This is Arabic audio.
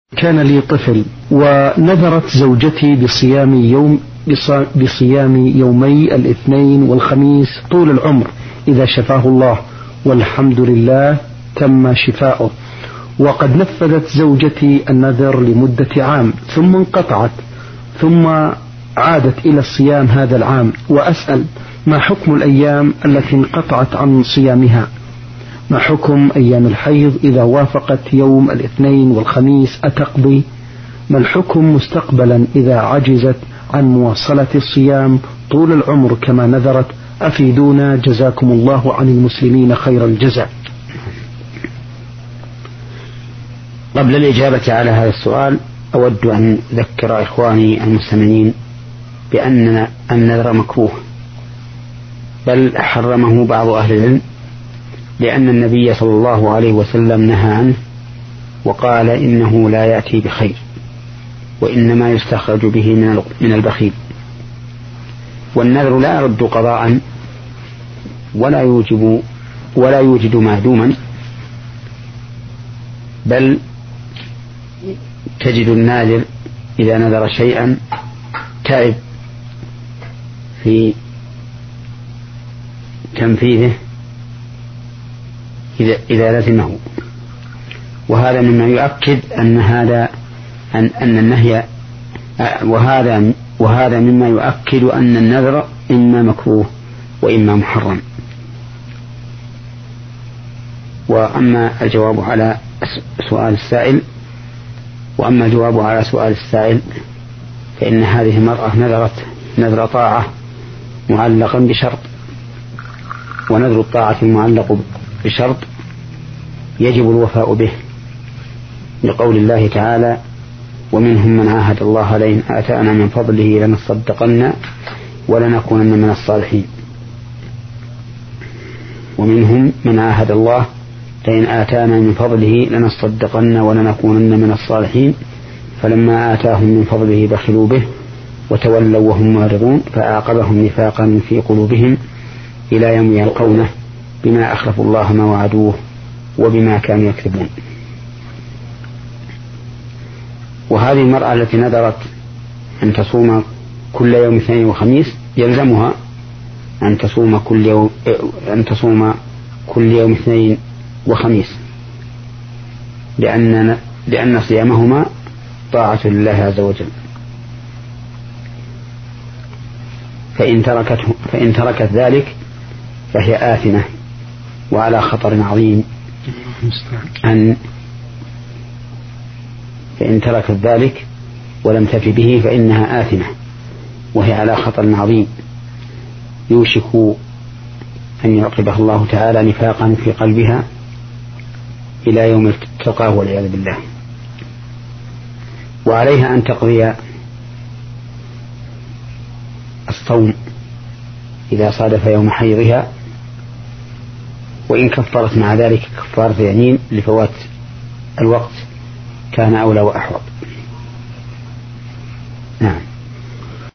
كان لي طفل ونذرت زوجتي بصيام يومي الاثنين والخميس طول العمر إذا شفاه الله، والحمد لله تم شفاؤه. وقد نفذت زوجتي النذر لمدة عام ثم انقطعت، ثم عادت إلى الصيام هذا العام، وأسأل ما حكم الأيام التي انقطعت عن صيامها؟ ما حكم أيام الحيض إذا وافقت يوم الاثنين والخميس أتقضي؟ ما الحكم مستقبلا إذا عجزت عن مواصلة الصيام طول العمر كما نذرت؟ أفيدونا جزاكم الله عن المسلمين خير الجزاء. قبل الإجابة على هذا السؤال أود أن أذكر إخواني المستمعين بأن النذر مكروه، بل حرمه بعض أهل العلم، لأن النبي صلى الله عليه وسلم نهى عنه وقال إنه لا يأتي بخير، وإنما يستخرج به من البخيل. والنذر لا يرد قضاء ولا يوجد معدوما، بل تجد الناذر إذا نذر شيئا تعب في تنفيذه إذا لزمه، وهذا مما يؤكد أن النهي، وهذا مما يؤكد أن النذر إما مكروه وإما محرم. وأما الجواب على سؤال السائل فإن هذه المرأة نذرت نذر طاعة معلقا بشرط، ونذر الطاعة المعلق بشرط يجب الوفاء به، لقول الله تعالى: ومنهم من عاهد الله لئن آتانا من فضله لنصدقن ولنكونن من الصالحين. ومنهم من عاهد الله لئن آتانا من فضله لنصدقن ولنكونن من الصالحين فلما آتاهم من فضله بخلوا به وتولوا وهم معرضون فأعقبهم نفاقا في قلوبهم إلى يوم يلقونه بما أخلفوا الله ما وعدوه وبما كانوا يكذبون. وهذه المرأة التي نذرت أن تصوم كل يوم اثنين وخميس يلزمها أن تصوم كل يوم اثنين وخميس، لأن صيامهما طاعة لله عز وجل. فإن تركت ذلك فهي آثمة وعلى خطر عظيم فإن تركت ذلك ولم تف به فإنها آثمة وهي على خطر عظيم يوشك أن يعقبها الله تعالى نفاقا في قلبها إلى يوم التقاه والعياذ بالله. وعليها أن تقضي الصوم إذا صادف يوم حيضها، وإن كفرت مع ذلك كفارة يمين لفوات الوقت كان أولى وأحوط.